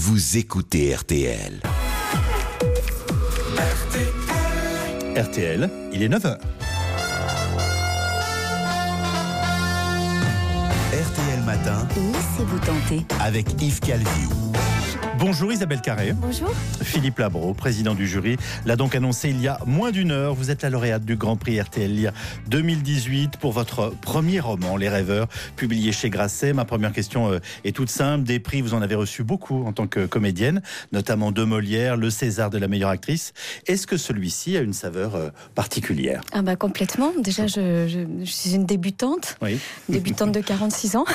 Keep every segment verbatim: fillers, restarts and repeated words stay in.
vous écoutez R T L. R T L, il est neuf heures. R T L Matin, Laissez-vous tenter. avec Yves Calvi. Bonjour Isabelle Carré. Bonjour. Philippe Labro, président du jury, l'a donc annoncé il y a moins d'une heure. Vous êtes la lauréate du Grand Prix R T L Lire deux mille dix-huit pour votre premier roman, Les Rêveurs, publié chez Grasset. Ma première question est toute simple. Des prix, vous en avez reçu beaucoup en tant que comédienne, notamment deux Molières, le César de la meilleure actrice. Est-ce que celui-ci a une saveur particulière ? Ah bah complètement. Déjà, je, je, je suis une débutante, Oui. débutante de quarante-six ans.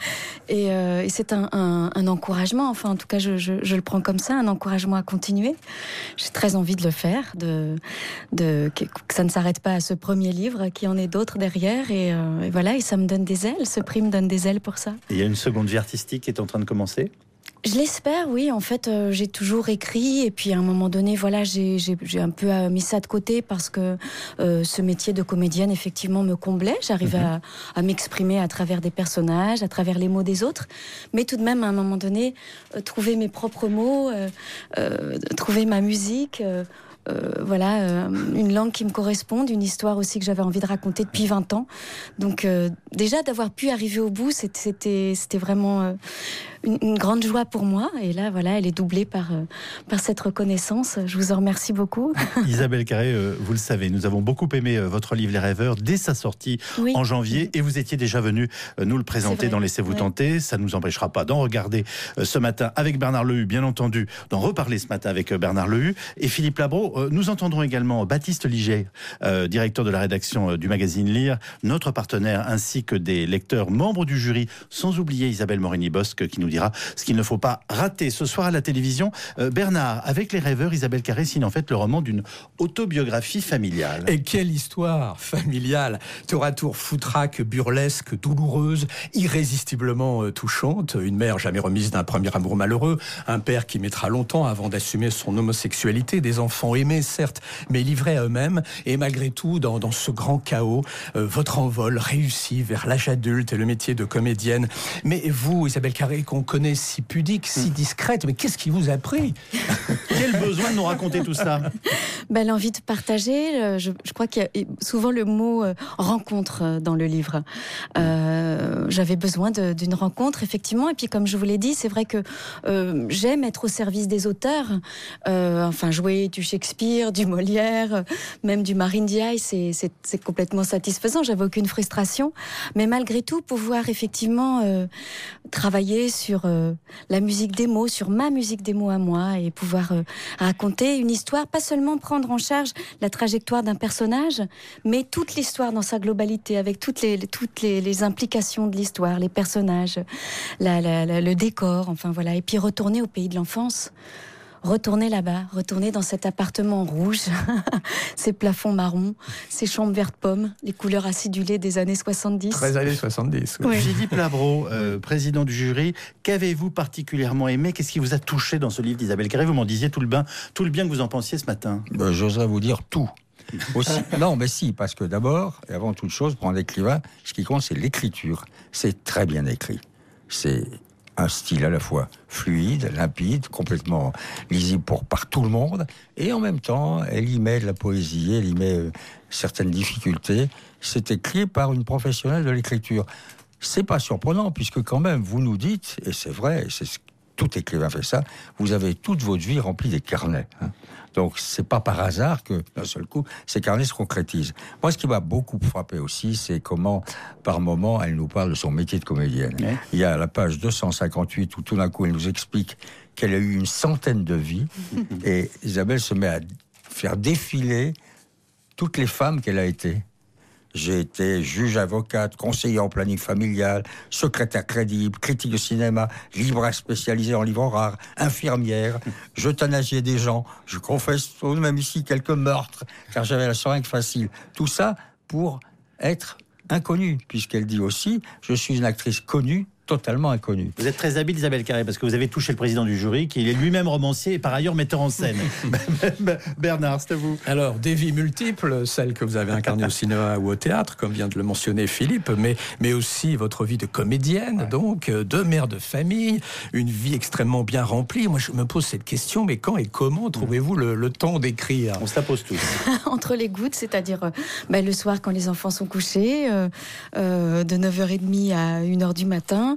et, euh, et c'est un, un, un encouragement. Enfin, en tout cas, je, je, je le prends comme ça, un encouragement à continuer. J'ai très envie de le faire, de, de, que, que ça ne s'arrête pas à ce premier livre, qu'il y en ait d'autres derrière. Et, euh, et voilà, et ça me donne des ailes. Ce prix me donne des ailes pour ça. Et il y a une seconde vie artistique qui est en train de commencer ? Je l'espère, oui. En fait, euh, j'ai toujours écrit et puis à un moment donné, voilà, j'ai, j'ai, j'ai un peu euh, mis ça de côté parce que euh, ce métier de comédienne, effectivement, me comblait. J'arrivais mm-hmm. à, à m'exprimer à travers des personnages, à travers les mots des autres. Mais tout de même, à un moment donné, euh, trouver mes propres mots, euh, euh, trouver ma musique... Euh, Euh, voilà, euh, une langue qui me corresponde, une histoire aussi que j'avais envie de raconter depuis vingt ans. Donc euh, déjà d'avoir pu arriver au bout, c'était, c'était, c'était vraiment euh, une, une grande joie pour moi. Et là, voilà, elle est doublée par, euh, par cette reconnaissance. Je vous en remercie beaucoup. Isabelle Carré, euh, vous le savez, nous avons beaucoup aimé euh, votre livre Les Rêveurs dès sa sortie oui. en janvier. Et vous étiez déjà venu euh, nous le présenter dans Laissez-vous ouais. tenter. Ça ne nous empêchera pas d'en regarder euh, ce matin avec Bernard Lehu, bien entendu, d'en reparler ce matin avec euh, Bernard Lehu. Et Philippe Labro, nous entendrons également Baptiste Liget, euh, directeur de la rédaction du magazine Lire, notre partenaire, ainsi que des lecteurs membres du jury, sans oublier Isabelle Morini-Bosque qui nous dira ce qu'il ne faut pas rater ce soir à la télévision. Euh, Bernard, avec Les Rêveurs, Isabelle Carré signe en fait le roman d'une autobiographie familiale. Et quelle histoire familiale, tour à tour foutraque, burlesque, douloureuse, irrésistiblement euh, touchante. Une mère jamais remise d'un premier amour malheureux, un père qui mettra longtemps avant d'assumer son homosexualité, des enfants aimés, certes, mais livrés à eux-mêmes. Et malgré tout, dans, dans ce grand chaos, euh, votre envol réussi vers l'âge adulte et le métier de comédienne. Mais vous, Isabelle Carré, qu'on connaît si pudique, si discrète, mais qu'est-ce qui vous a pris ? Quel besoin de nous raconter tout ça ? Ben, l'envie de partager. Je, je crois qu'il y a souvent le mot euh, rencontre dans le livre. Euh, j'avais besoin de, d'une rencontre, effectivement. Et puis, comme je vous l'ai dit, c'est vrai que euh, j'aime être au service des auteurs. Euh, enfin, jouer du Shakespeare, du Molière, même du Marine Diaye, c'est, c'est, c'est complètement satisfaisant. J'avais aucune frustration. Mais malgré tout, pouvoir effectivement euh, travailler sur euh, la musique des mots, sur ma musique des mots à moi, et pouvoir euh, raconter une histoire, pas seulement prendre en charge la trajectoire d'un personnage, mais toute l'histoire dans sa globalité, avec toutes les, toutes les, les implications de l'histoire, les personnages, la, la, la, le décor, enfin voilà. Et puis retourner au pays de l'enfance. Retourner là-bas, retourner dans cet appartement rouge, ces plafonds marrons, ces chambres vertes pommes, les couleurs acidulées des années soixante-dix. treize années soixante-dix. Oui. Oui. Philippe Labro, euh, président du jury, qu'avez-vous particulièrement aimé ? Qu'est-ce qui vous a touché dans ce livre d'Isabelle Carré ? Vous m'en disiez tout le bien, tout le bien que vous en pensiez ce matin. Ben, j'oserais vous dire tout. Aussi. Non, mais si, parce que d'abord, et avant toute chose, pour un écrivain, ce qui compte, c'est l'écriture. C'est très bien écrit. C'est un style à la fois fluide, limpide, complètement lisible pour, par tout le monde, et en même temps, elle y met de la poésie, elle y met euh, certaines difficultés. C'est écrit par une professionnelle de l'écriture. C'est pas surprenant, puisque quand même, vous nous dites, et c'est vrai, et c'est ce, tout écrivain fait ça, vous avez toute votre vie remplie des carnets. Hein. Donc, c'est pas par hasard que, d'un seul coup, ces carnets se concrétisent. Moi, ce qui m'a beaucoup frappé aussi, c'est comment, par moment, elle nous parle de son métier de comédienne. Ouais. Il y a la page deux cent cinquante-huit où, tout d'un coup, elle nous explique qu'elle a eu une centaine de vies. Et Isabelle se met à faire défiler toutes les femmes qu'elle a été. J'ai été juge, avocate, conseiller en planning familial, secrétaire crédible, critique de cinéma, libraire spécialisé en livres rares, infirmière, j'euthanasiais des gens, je confesse même ici quelques meurtres, car j'avais la seringue facile. Tout ça pour être inconnue, puisqu'elle dit aussi, je suis une actrice connue totalement inconnu. Vous êtes très habile, Isabelle Carré, parce que vous avez touché le président du jury, qui est lui-même romancier et par ailleurs metteur en scène. Bernard, c'est à vous. Alors, des vies multiples, celles que vous avez incarnées au cinéma ou au théâtre, comme vient de le mentionner Philippe, mais, mais aussi votre vie de comédienne, ouais. donc de mère de famille, une vie extrêmement bien remplie. Moi, je me pose cette question, mais quand et comment trouvez-vous le, le temps d'écrire ? On se la pose tous. Entre les gouttes, c'est-à-dire euh, bah, le soir quand les enfants sont couchés, euh, euh, de neuf heures trente à une heure du matin,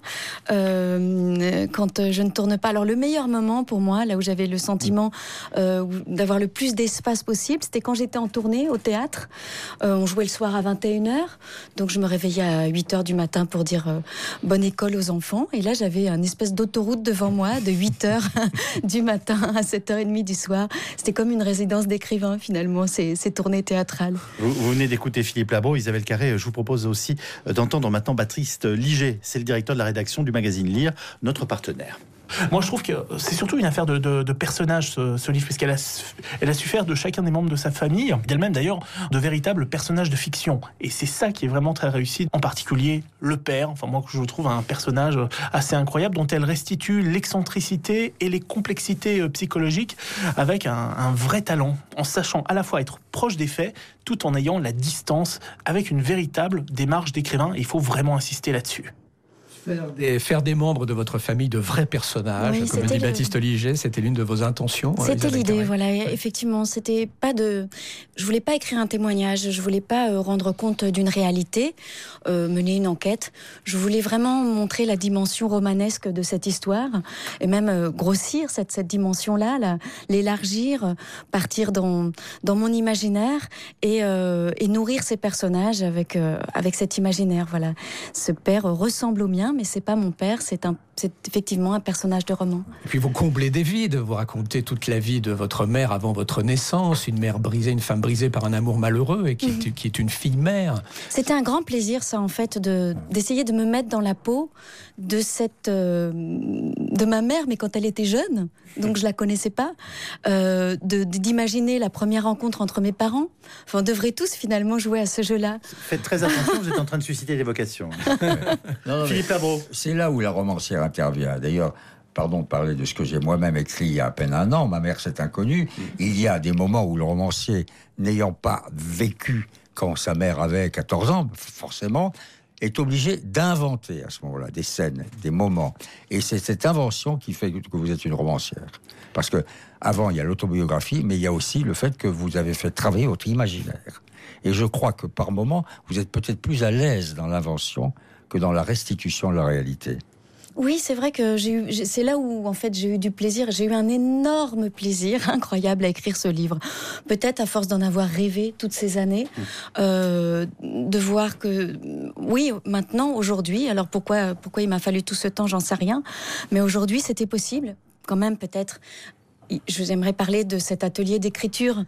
euh, quand je ne tourne pas. Alors le meilleur moment pour moi, là où j'avais le sentiment euh, d'avoir le plus d'espace possible, c'était quand j'étais en tournée au théâtre. Euh, on jouait le soir à vingt et une heures, donc je me réveillais à huit heures du matin pour dire euh, bonne école aux enfants. Et là, j'avais une espèce d'autoroute devant moi de huit heures du matin à sept heures trente du soir. C'était comme une résidence d'écrivain finalement, ces, ces tournées théâtrales. Vous, vous venez d'écouter Philippe Labro, Isabelle Carré. Je vous propose aussi d'entendre maintenant Baptiste Liger. C'est le directeur de la rédaction du magazine Lire, notre partenaire. Moi, je trouve que c'est surtout une affaire de, de, de personnages, ce, ce livre, puisqu'elle a, elle a su faire de chacun des membres de sa famille, d'elle-même d'ailleurs, de véritables personnages de fiction. Et c'est ça qui est vraiment très réussi, en particulier le père, enfin moi, je trouve un personnage assez incroyable, dont elle restitue l'excentricité et les complexités psychologiques avec un, un vrai talent, en sachant à la fois être proche des faits, tout en ayant la distance, avec une véritable démarche d'écrivain, et il faut vraiment insister là-dessus. Faire des, faire des membres de votre famille de vrais personnages, oui, comme dit le... Baptiste Liger, c'était l'une de vos intentions. C'était l'idée, Carré. Voilà, effectivement, c'était pas de. Je voulais pas écrire un témoignage, je voulais pas euh, rendre compte d'une réalité, euh, mener une enquête. Je voulais vraiment montrer la dimension romanesque de cette histoire et même euh, grossir cette cette dimension-là, là, l'élargir, euh, partir dans dans mon imaginaire et euh, et nourrir ces personnages avec euh, avec cet imaginaire. Voilà, ce père euh, ressemble au mien. Mais c'est pas mon père, c'est, un, c'est effectivement un personnage de roman. Et puis vous comblez des vides, vous racontez toute la vie de votre mère avant votre naissance, une mère brisée, une femme brisée par un amour malheureux et qui, mmh. est, qui est une fille mère. C'était un grand plaisir, ça, en fait, de, d'essayer de me mettre dans la peau de cette, euh, de ma mère, mais quand elle était jeune, donc je la connaissais pas, euh, de, d'imaginer la première rencontre entre mes parents. Enfin, on devrait tous finalement jouer à ce jeu-là. Faites très attention, vous êtes en train de susciter des vocations. non, non, Philippe Labro. C'est là où la romancière intervient. D'ailleurs, pardon de parler de ce que j'ai moi-même écrit il y a à peine un an, ma mère s'est inconnue. Mmh. Il y a des moments où le romancier, n'ayant pas vécu quand sa mère avait quatorze ans, forcément, est obligé d'inventer à ce moment-là des scènes, des moments. Et c'est cette invention qui fait que vous êtes une romancière. Parce que avant, il y a l'autobiographie, mais il y a aussi le fait que vous avez fait travailler votre imaginaire. Et je crois que par moments, vous êtes peut-être plus à l'aise dans l'invention que dans la restitution de la réalité. Oui, c'est vrai que j'ai eu, c'est là où en fait j'ai eu du plaisir. J'ai eu un énorme plaisir incroyable à écrire ce livre. Peut-être à force d'en avoir rêvé toutes ces années, mmh. euh, de voir que, oui, maintenant, aujourd'hui. Alors pourquoi, pourquoi il m'a fallu tout ce temps, j'en sais rien. Mais aujourd'hui, c'était possible, quand même, peut-être. J'aimerais parler de cet atelier d'écriture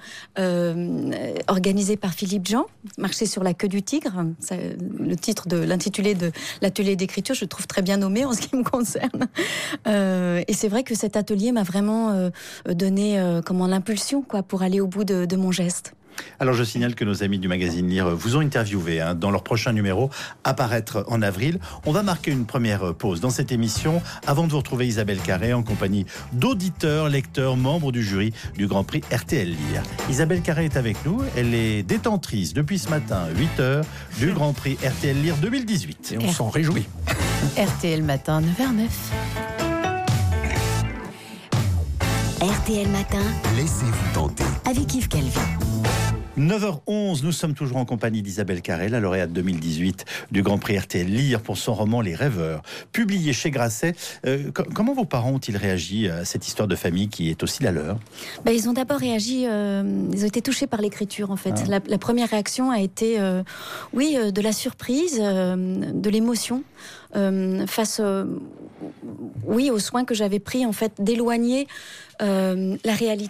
euh, organisé par Philippe Jean, Marcher sur la queue du tigre. Ça, le titre de l'intitulé de l'atelier d'écriture, je le trouve très bien nommé en ce qui me concerne. Euh, et c'est vrai que cet atelier m'a vraiment euh, donné euh, comment l'impulsion quoi pour aller au bout de, de mon geste. Alors je signale que nos amis du magazine Lire vous ont interviewé hein, dans leur prochain numéro à paraître en avril. On va marquer une première pause dans cette émission avant de vous retrouver Isabelle Carré en compagnie d'auditeurs, lecteurs, membres du jury du Grand Prix R T L Lire. Isabelle Carré est avec nous, elle est détentrice depuis ce matin huit heures du Grand Prix R T L Lire deux mille dix-huit. Et on s'en réjouit. R T L Matin, neuf heures neuf. R T L Matin, laissez-vous tenter avec Yves Calvi. neuf heures onze, nous sommes toujours en compagnie d'Isabelle Carré, la lauréate deux mille dix-huit du Grand Prix R T L Lire pour son roman Les Rêveurs, publié chez Grasset. Euh, comment vos parents ont-ils réagi à cette histoire de famille qui est aussi la leur ? Ben, ils ont d'abord réagi, euh, ils ont été touchés par l'écriture en fait. Ah. La, la première réaction a été, euh, oui, euh, de la surprise, euh, de l'émotion. Euh, face euh, oui, aux soins que j'avais pris en fait d'éloigner euh, la réalité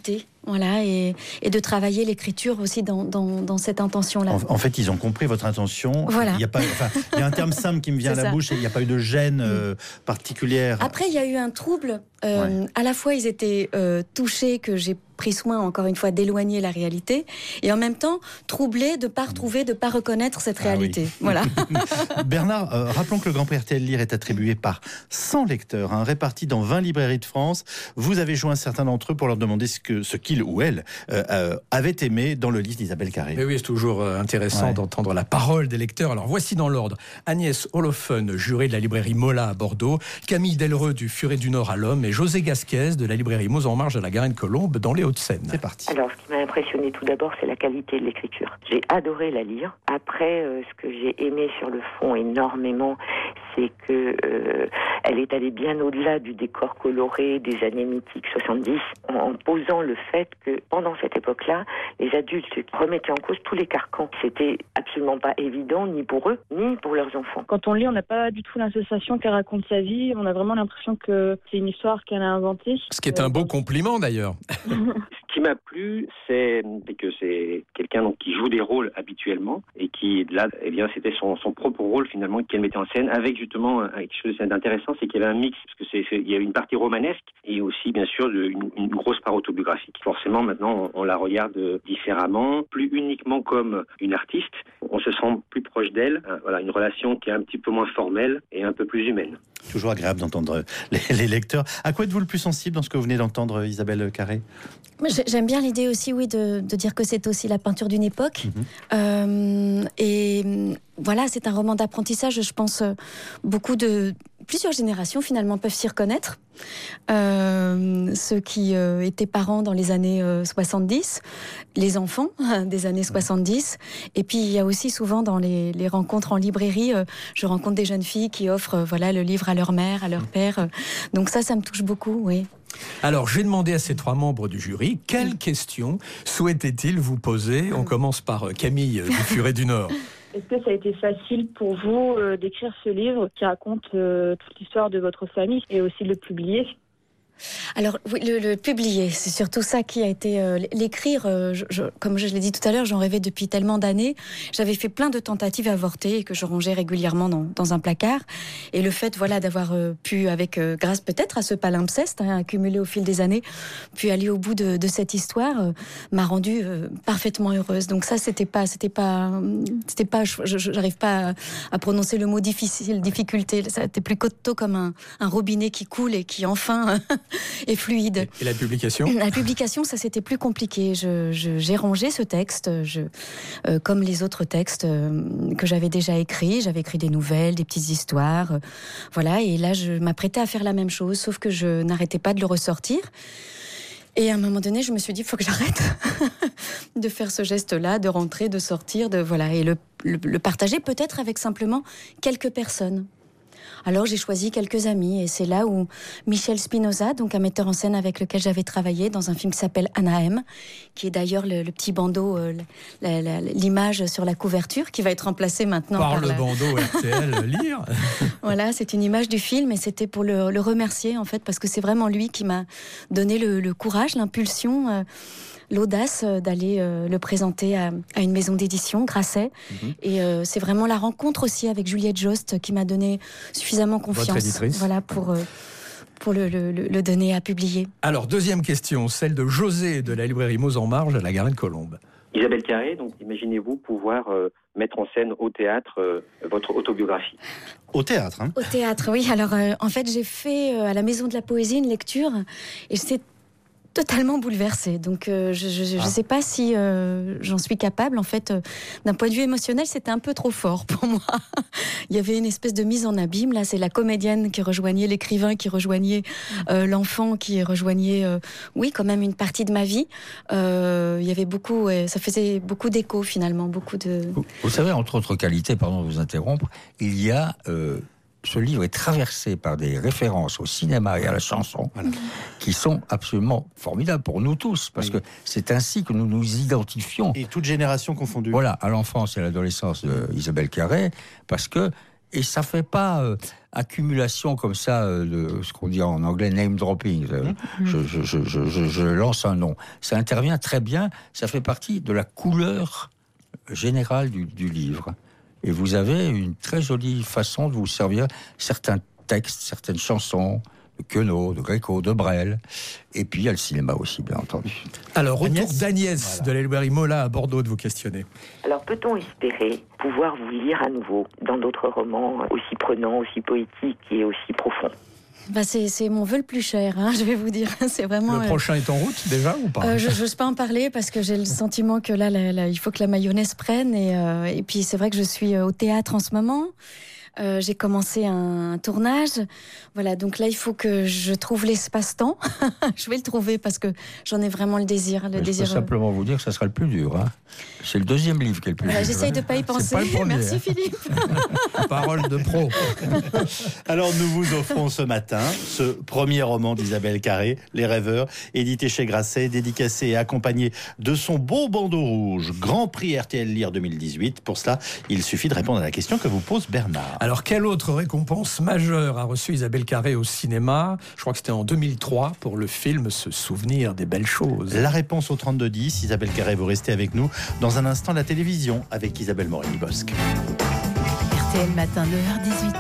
Voilà, et, et de travailler l'écriture aussi dans, dans, dans cette intention-là. En, en fait, ils ont compris votre intention. Voilà. Il y a pas, enfin, il y a un terme simple qui me vient à la ça. bouche, et il n'y a pas eu de gêne euh, particulière. Après, il y a eu un trouble. Euh, ouais. À la fois, ils étaient euh, touchés que j'ai pris soin, encore une fois, d'éloigner la réalité, et en même temps, troublés de ne pas retrouver, de ne pas reconnaître cette Ah réalité. Oui. Voilà. Bernard, euh, rappelons que le Grand Prix R T L Lire est attribué par cent lecteurs, hein, répartis dans vingt librairies de France. Vous avez joint certains d'entre eux pour leur demander ce que ce qu'ils ou elles euh, euh, avaient aimé dans le livre d'Isabelle Carré. Mais oui, c'est toujours euh, intéressant ouais. d'entendre la parole des lecteurs. Alors voici dans l'ordre: Agnès Holofen, jurée de la librairie Mola à Bordeaux, Camille Delreux du Furet du Nord à l'Homme et José Gasquez de la librairie Mots en Marge à la Garenne-Colombe dans les Hauts-de-Seine. C'est parti. Alors, ce qui m'a impressionné tout d'abord, c'est la qualité de l'écriture. J'ai adoré la lire. Après, euh, ce que j'ai aimé sur le fond énormément, c'est que euh, elle est allée bien au-delà du décor coloré des années mythiques soixante-dix, en, en posant le fait que pendant cette époque-là, les adultes remettaient en cause tous les carcans. C'était absolument pas évident, ni pour eux, ni pour leurs enfants. Quand on lit, on n'a pas du tout l'association qu'elle raconte sa vie. On a vraiment l'impression que c'est une histoire qu'elle a inventée. Ce qui est un beau compliment d'ailleurs. Ce qui m'a plu, c'est que c'est quelqu'un donc, qui joue des rôles habituellement et qui, là, eh bien, c'était son, son propre rôle finalement qu'elle mettait en scène avec justement quelque chose d'intéressant, c'est qu'il y avait un mix, parce que c'est, c'est, il y a une partie romanesque et aussi bien sûr de, une, une grosse part autobiographique. Forcément, maintenant, on, on la regarde différemment, plus uniquement comme une artiste. On se sent plus proche d'elle. Voilà, une relation qui est un petit peu moins formelle et un peu plus humaine. Toujours agréable d'entendre les, les lecteurs. À quoi êtes-vous le plus sensible dans ce que vous venez d'entendre, Isabelle Carré ? J'aime bien l'idée aussi, oui, de, de dire que c'est aussi la peinture d'une époque. Mmh. Euh, et voilà, c'est un roman d'apprentissage. Je pense beaucoup de plusieurs générations finalement peuvent s'y reconnaître. Euh, ceux qui euh, étaient parents dans les années euh, soixante-dix, les enfants des années soixante-dix, et puis il y a aussi souvent dans les, les rencontres en librairie, euh, je rencontre des jeunes filles qui offrent euh, voilà, le livre à leur mère, à leur père, euh, donc ça, ça me touche beaucoup, oui. Alors, j'ai demandé à ces trois membres du jury, quelles questions souhaitaient-ils vous poser ? On commence par Camille du Furet du Nord. Est-ce que ça a été facile pour vous euh, d'écrire ce livre qui raconte euh, toute l'histoire de votre famille et aussi de le publier ? Alors, oui, le, le publier, c'est surtout ça qui a été... Euh, l'écrire, euh, je, je, comme je l'ai dit tout à l'heure, j'en rêvais depuis tellement d'années. J'avais fait plein de tentatives avortées et que je rangeais régulièrement dans, dans un placard. Et le fait, voilà, d'avoir euh, pu, avec euh, grâce peut-être à ce palimpseste, hein, accumulé au fil des années, puis aller au bout de, de cette histoire, euh, m'a rendue euh, parfaitement heureuse. Donc ça, c'était pas... C'était pas, c'était pas je, je, j'arrive pas à, à prononcer le mot difficile, difficulté. C'était plutôt comme un, un robinet qui coule et qui, enfin... et fluide. Et la publication ? La publication, ça c'était plus compliqué. Je, je, j'ai rangé ce texte, je, euh, comme les autres textes euh, que j'avais déjà écrits. J'avais écrit des nouvelles, des petites histoires, euh, voilà. Et là, je m'apprêtais à faire la même chose, sauf que je n'arrêtais pas de le ressortir. Et à un moment donné, je me suis dit, il faut que j'arrête de faire ce geste-là, de rentrer, de sortir, de voilà, et le, le, le partager peut-être avec simplement quelques personnes. Alors j'ai choisi quelques amis et c'est là où Michel Spinoza, donc un metteur en scène avec lequel j'avais travaillé dans un film qui s'appelle Anna M, qui est d'ailleurs le, le petit bandeau, euh, la, la, l'image sur la couverture qui va être remplacée maintenant par, par le la... bandeau R T L Lire. Voilà, c'est une image du film et c'était pour le, le remercier en fait parce que c'est vraiment lui qui m'a donné le, le courage, l'impulsion. Euh, l'audace d'aller euh, le présenter à, à une maison d'édition, Grasset. Mmh. Et euh, c'est vraiment la rencontre aussi avec Juliette Jost qui m'a donné suffisamment confiance, voilà, pour, euh, pour le, le, le donner à publier. Alors, deuxième question, celle de José de la librairie Mots en Marge à la Garenne-Colombe. Isabelle Carré, donc imaginez-vous pouvoir euh, mettre en scène au théâtre euh, votre autobiographie. Au théâtre, hein ? Au théâtre, oui. Alors, euh, en fait, j'ai fait euh, à la Maison de la Poésie une lecture et c'est totalement bouleversée. Donc, euh, je ne ah. sais pas si euh, j'en suis capable. En fait, euh, d'un point de vue émotionnel, c'était un peu trop fort pour moi. Il y avait une espèce de mise en abîme. Là, c'est la comédienne qui rejoignait l'écrivain, qui rejoignait euh, l'enfant, qui rejoignait, euh, oui, quand même une partie de ma vie. Euh, il y avait beaucoup, ouais, ça faisait beaucoup d'écho finalement, beaucoup de... Vous, vous savez, entre autres qualités, pardon de vous interrompre, il y a... Euh, ce livre est traversé par des références au cinéma et à la chanson, voilà, qui sont absolument formidables pour nous tous, parce oui. que c'est ainsi que nous nous identifions. Et toute génération confondue. Voilà, à l'enfance et à l'adolescence d'Isabelle Carré, parce que et ça fait pas euh, accumulation comme ça euh, de ce qu'on dit en anglais name dropping. Euh, mmh. je, je, je, je, je lance un nom. Ça intervient très bien. Ça fait partie de la couleur générale du, du livre. Et vous avez une très jolie façon de vous servir certains textes, certaines chansons, de Queneau, de Gréco, de Brel. Et puis il y a le cinéma aussi, bien entendu. Alors, retour d'Agnès voilà. de la librairie Mola à Bordeaux de vous questionner. Alors, peut-on espérer pouvoir vous lire à nouveau dans d'autres romans aussi prenants, aussi poétiques et aussi profonds ? Bah c'est, c'est mon vœu le plus cher, hein, je vais vous dire. C'est vraiment, le prochain euh... est en route déjà ou pas euh, Je n'ose pas en parler parce que j'ai le sentiment que là, là, là il faut que la mayonnaise prenne. Et, euh, et puis c'est vrai que je suis au théâtre en ce moment. Euh, j'ai commencé un tournage, voilà. Donc là, il faut que je trouve l'espace-temps. Je vais le trouver parce que j'en ai vraiment le désir. Le je désir. peux simplement vous dire que ça sera le plus dur. Hein. C'est le deuxième livre qui est le plus voilà, dur. J'essaye de pas y penser. Pas le premier, Merci hein. Philippe. Parole de pro. Alors nous vous offrons ce matin ce premier roman d'Isabelle Carré, Les Rêveurs, édité chez Grasset, dédicacé et accompagné de son beau bandeau rouge, Grand Prix R T L Lire deux mille dix-huit. Pour cela, il suffit de répondre à la question que vous pose Bernard. Alors, quelle autre récompense majeure a reçu Isabelle Carré au cinéma ? Je crois que c'était en deux mille trois pour le film Se souvenir des belles choses. La réponse au trente-deux dix. Isabelle Carré, vous restez avec nous. Dans un instant, la télévision avec Isabelle Morini-Bosque. R T L Matin, neuf heures dix-huit.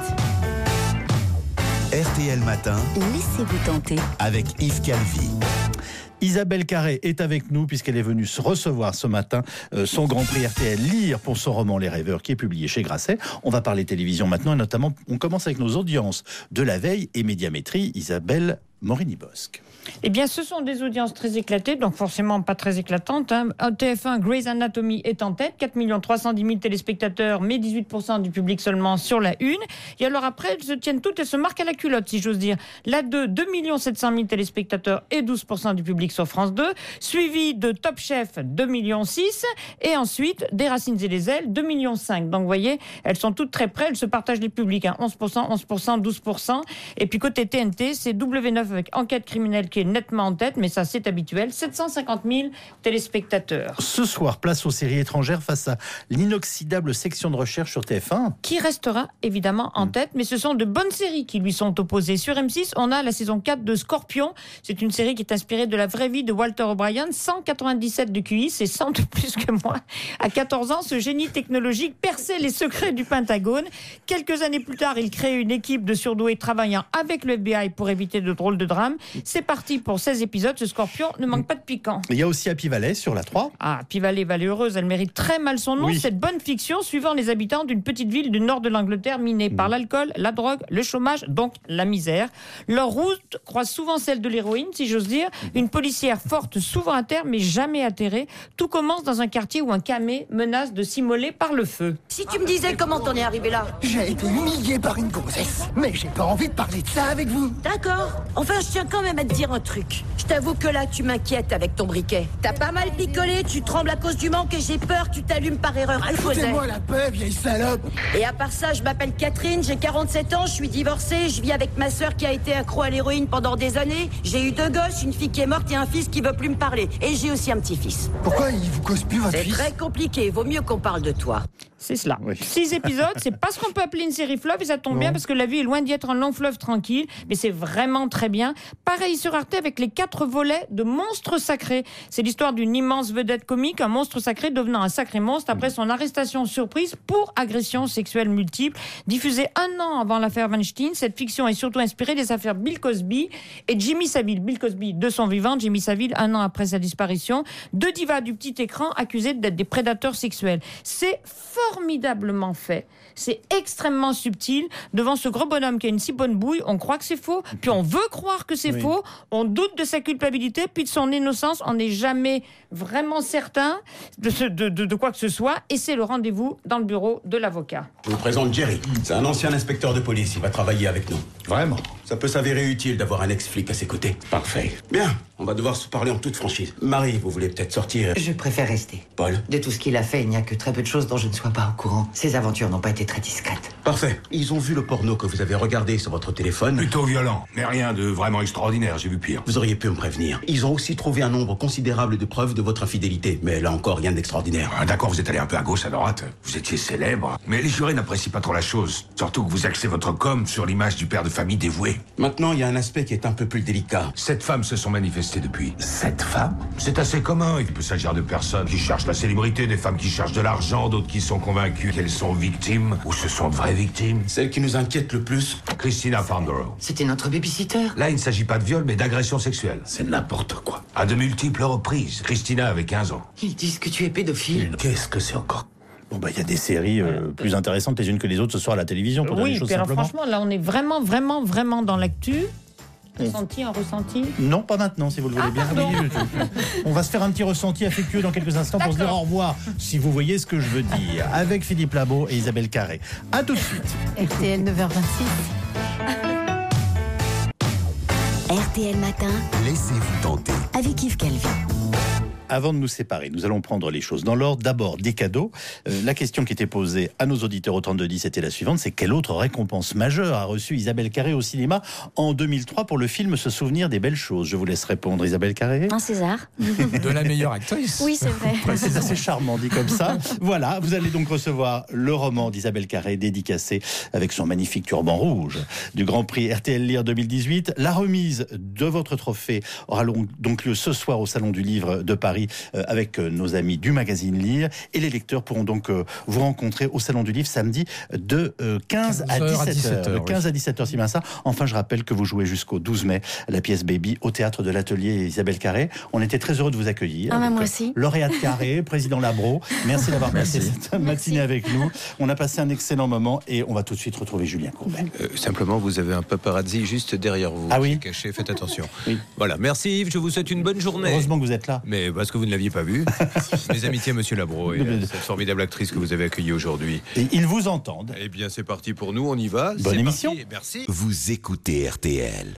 R T L Matin. Laissez-vous tenter. Avec Yves Calvi. Isabelle Carré est avec nous puisqu'elle est venue se recevoir ce matin euh, son Grand Prix R T L Lire pour son roman Les Rêveurs qui est publié chez Grasset. On va parler télévision maintenant et notamment on commence avec nos audiences de la veille et médiamétrie. Isabelle Morini-Bosque. Eh bien, ce sont des audiences très éclatées, donc forcément pas très éclatantes. Hein. T F un, Grey's Anatomy est en tête, quatre millions trois cent dix mille téléspectateurs, mais dix-huit pour cent du public seulement sur la une. Et alors après, elles se tiennent toutes et se marquent à la culotte, si j'ose dire. La deux, deux millions sept cent mille téléspectateurs et douze pour cent du public sur France deux, suivi de Top Chef, deux millions six, et ensuite des Racines et les ailes, deux millions cinq. Donc vous voyez, elles sont toutes très près, elles se partagent les publics, hein. onze pour cent, onze pour cent, douze pour cent. Et puis côté T N T, c'est W neuf avec Enquête criminelle qui est nettement en tête, mais ça c'est habituel, sept cent cinquante mille téléspectateurs. Ce soir, place aux séries étrangères face à l'inoxydable section de recherche sur T F un. Qui restera évidemment en tête, mais ce sont de bonnes séries qui lui sont opposées. Sur M six, on a la saison quatre de Scorpion. C'est une série qui est inspirée de la vraie vie de Walter O'Brien, cent quatre-vingt-dix-sept de Q I, c'est cent de plus que moi. À quatorze ans, ce génie technologique perçait les secrets du Pentagone. Quelques années plus tard, il crée une équipe de surdoués travaillant avec le F B I pour éviter de drôles de drames. C'est parti pour seize épisodes, ce Scorpion ne manque pas de piquant. Il y a aussi Happy Valley sur la trois. Ah, Happy Valley, Vallée Heureuse, elle mérite très mal son nom. Oui. Cette bonne fiction suivant les habitants d'une petite ville du nord de l'Angleterre minée mmh. par l'alcool, la drogue, le chômage, donc la misère. Leur route croise souvent celle de l'héroïne, si j'ose dire. Mmh. Une policière forte, souvent à terre, mais jamais atterrée. Tout commence dans un quartier où un camé menace de s'immoler par le feu. Si tu me disais comment t'en es arrivé là. J'ai été humilié par une gonzesse, mais j'ai pas envie de parler de ça avec vous. D'accord. Enfin, je tiens quand même à te dire un truc. Je t'avoue que là, tu m'inquiètes avec ton briquet. T'as pas mal picolé, tu trembles à cause du manque et j'ai peur, tu t'allumes par erreur. Foutez-moi la paix, vieille salope. Et à part ça, je m'appelle Catherine, j'ai quarante-sept ans, je suis divorcée, je vis avec ma sœur qui a été accro à l'héroïne pendant des années. J'ai eu deux gosses, une fille qui est morte et un fils qui veut plus me parler. Et j'ai aussi un petit-fils. Pourquoi il vous cause plus votre C'est fils ? très compliqué, vaut mieux qu'on parle de toi. C'est cela. Oui. Six épisodes, c'est pas ce qu'on peut appeler une série fleuve et ça tombe non. bien parce que la vie est loin d'y être un long fleuve tranquille, mais c'est vraiment très bien. Pareil sur Arte avec les quatre volets de Monstres Sacrés. C'est l'histoire d'une immense vedette comique, un monstre sacré devenant un sacré monstre après son arrestation surprise pour agression sexuelle multiple. Diffusée un an avant l'affaire Weinstein, cette fiction est surtout inspirée des affaires Bill Cosby et Jimmy Savile. Bill Cosby de son vivant, Jimmy Savile un an après sa disparition. Deux divas du petit écran accusées d'être des prédateurs sexuels. C'est formidablement fait. C'est extrêmement subtil. Devant ce gros bonhomme qui a une si bonne bouille, on croit que c'est faux, puis on veut croire que c'est oui. faux, on doute de sa culpabilité, puis de son innocence, on n'est jamais vraiment certain de, ce, de, de, de quoi que ce soit, et c'est le rendez-vous dans le bureau de l'avocat. Je vous présente Jerry. C'est un ancien inspecteur de police, il va travailler avec nous. Vraiment ? Ça peut s'avérer utile d'avoir un ex-flic à ses côtés. Parfait. Bien, on va devoir se parler en toute franchise. Marie, vous voulez peut-être sortir? Je préfère rester. Paul? De tout ce qu'il a fait, il n'y a que très peu de choses dont je ne sois pas au courant. Ses aventures n'ont pas été très discrètes. Parfait. Ils ont vu le porno que vous avez regardé sur votre téléphone. Plutôt violent, mais rien de vraiment extraordinaire, j'ai vu pire. Vous auriez pu me prévenir. Ils ont aussi trouvé un nombre considérable de preuves de votre infidélité, mais là encore, rien d'extraordinaire. Ah, d'accord, vous êtes allé un peu à gauche, à droite. Vous étiez célèbre. Mais les jurés n'apprécient pas trop la chose. Surtout que vous axez votre com sur l'image du père de famille dévoué. Maintenant, il y a un aspect qui est un peu plus délicat. Sept femmes se sont manifestées depuis. Sept femmes? C'est assez commun. Il peut s'agir de personnes qui cherchent la célébrité, des femmes qui cherchent de l'argent, d'autres qui sont convaincues qu'elles sont victimes, ou ce sont de vraies victimes. Celle qui nous inquiète le plus? Christina Farnborough. C'était notre babysitter. Là, il ne s'agit pas de viol, mais d'agression sexuelle. C'est n'importe quoi. À de multiples reprises. Christina avait quinze ans. Ils disent que tu es pédophile. Qu'est-ce que c'est encore? Bon, bah, il y a des séries euh, plus intéressantes les unes que les autres ce soir à la télévision, pour dire Oui, les choses puis alors, simplement. franchement, là, on est vraiment, vraiment, vraiment dans l'actu. Ressenti, un ressenti? Non, pas maintenant, si vous le voulez Ah, bien. pardon. On va se faire un petit ressenti affectueux dans quelques instants pour se dire au revoir, si vous voyez ce que je veux dire, avec Philippe Labro et Isabelle Carré. À tout de suite. R T L neuf heures vingt-six. R T L Matin, Laissez-vous tenter. avec Yves Calvi. Avant de nous séparer, nous allons prendre les choses dans l'ordre. D'abord, des cadeaux. Euh, la question qui était posée à nos auditeurs au trente-deux dix était la suivante, c'est quelle autre récompense majeure a reçu Isabelle Carré au cinéma en deux mille trois pour le film Se souvenir des belles choses? Je vous laisse répondre, Isabelle Carré. Un César. De la meilleure actrice. Oui, c'est vrai. Ouais, c'est assez charmant dit comme ça. Voilà, vous allez donc recevoir le roman d'Isabelle Carré dédicacé avec son magnifique turban rouge du Grand Prix R T L Lire deux mille dix-huit. La remise de votre trophée aura donc lieu ce soir au Salon du Livre de Paris euh, avec euh, nos amis du magazine Lire, et les lecteurs pourront donc euh, vous rencontrer au Salon du Livre samedi de euh, quinze à dix-sept heures. quinze à dix-sept heures, c'est bien ça. Enfin, je rappelle que vous jouez jusqu'au douze mai la pièce Baby au théâtre de l'Atelier Isabelle Carré. On était très heureux de vous accueillir. Ah, bah, avec, moi euh, aussi. Lauréate Carré, président Labro. Merci d'avoir passé cette matinée avec nous. On a passé un excellent moment et on va tout de suite retrouver Julien Courbet. Euh, simplement, vous avez un paparazzi juste derrière vous. Ah oui. Caché, faites attention. Oui. Voilà, merci Yves, je vous souhaite une bonne journée. Heureusement que vous êtes là. Mais parce que vous ne l'aviez pas vu. Mes amitiés à Monsieur Labro et à cette formidable actrice que vous avez accueillie aujourd'hui. Et ils vous entendent. Eh bien, c'est parti pour nous, on y va. Bonne C'est émission. parti, merci. Vous écoutez R T L.